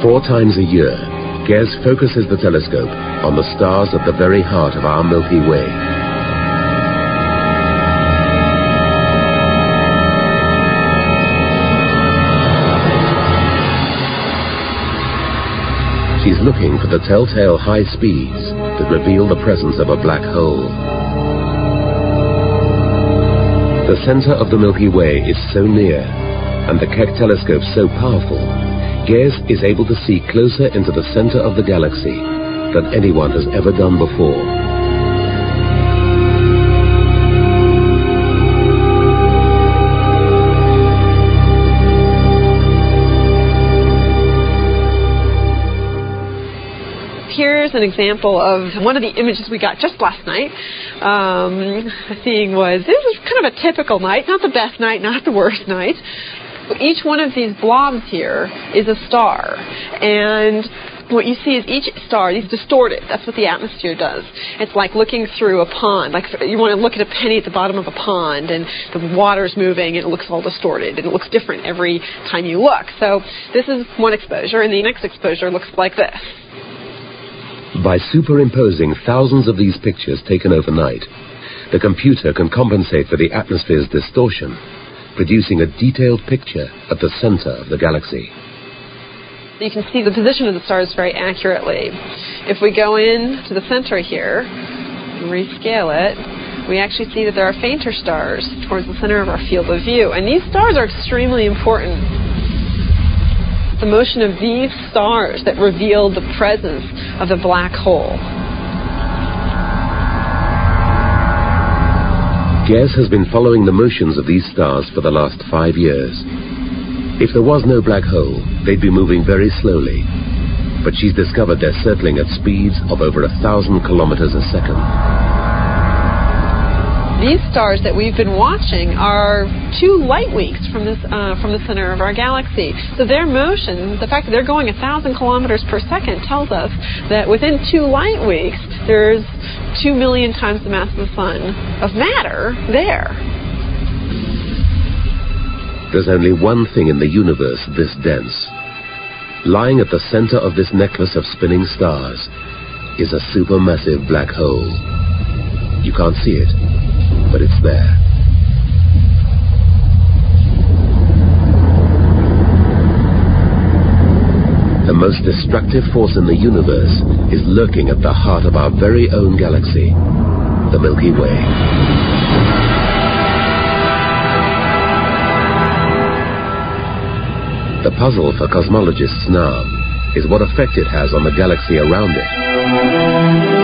4 times a year, GES focuses the telescope on the stars at the very heart of our Milky Way. She's looking for the telltale high speeds that reveal the presence of a black hole. The center of the Milky Way is so near, and the Keck telescope so powerful, GES is able to see closer into the center of the galaxy than anyone has ever done before. Here's an example of one of the images we got just last night. This was kind of a typical night, not the best night, not the worst night. Each one of these blobs here is a star, and what you see is each star is distorted. That's what the atmosphere does. It's like looking through a pond. Like you want to look at a penny at the bottom of a pond, and the water's moving, and it looks all distorted, and it looks different every time you look. So this is one exposure, and the next exposure looks like this. By superimposing thousands of these pictures taken overnight, the computer can compensate for the atmosphere's distortion, producing a detailed picture at the center of the galaxy. You can see the position of the stars very accurately. If we go in to the center here and rescale it, we actually see that there are fainter stars towards the center of our field of view. And these stars are extremely important. It's the motion of these stars that reveal the presence of the black hole. GES has been following the motions of these stars for the last 5 years. If there was no black hole, they'd be moving very slowly. But she's discovered they're circling at speeds of over 1,000 kilometers a second. These stars that we've been watching are 2 light weeks from the center of our galaxy. So their motion, the fact that they're going 1,000 kilometers per second, tells us that within 2 light weeks, there's 2 million times the mass of the sun of matter there. There's only one thing in the universe this dense. Lying at the center of this necklace of spinning stars is a supermassive black hole. You can't see it, but it's there. The most destructive force in the universe is lurking at the heart of our very own galaxy, the Milky Way. The puzzle for cosmologists now is what effect it has on the galaxy around it.